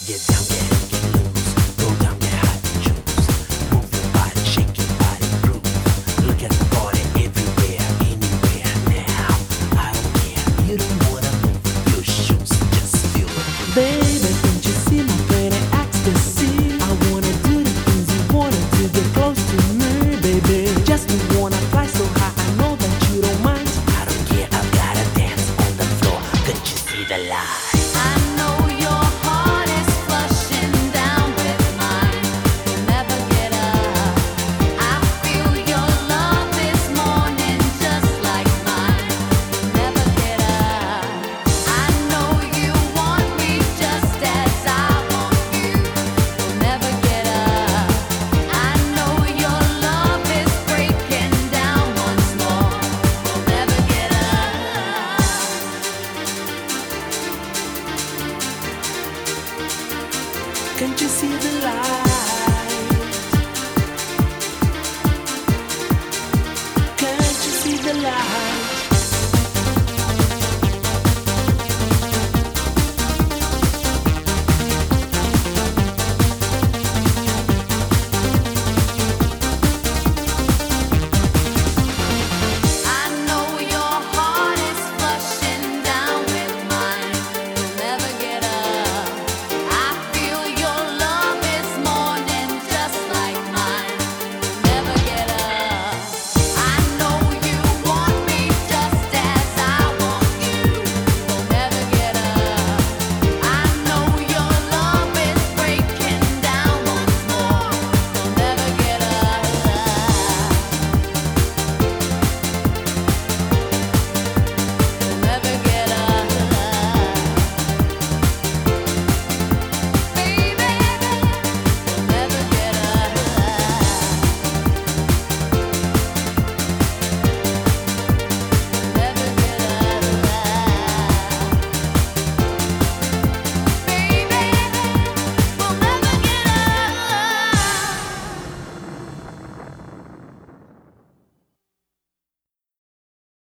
Get down, get loose. Go down, get hot and choose. Move your body, shake your body, groove. Look at the party everywhere, anywhere now. I don't care, you don't wanna move your shoes, just feel it. Baby, don't you see my pretty ecstasy? I wanna do the things you wanna do, get close to me, baby. Just wanna fly so high, I know that you don't mind. I don't care, I've gotta dance on the floor. Can't you see the light? I know your heart is flushing down with mine. You'll never get up. I feel your love this morning just like mine. You'll never get up. I know you want me just as I want you. You'll never get up. I know your love is breaking down once more. You'll never get up. Can't you see the light? Can't you see the light?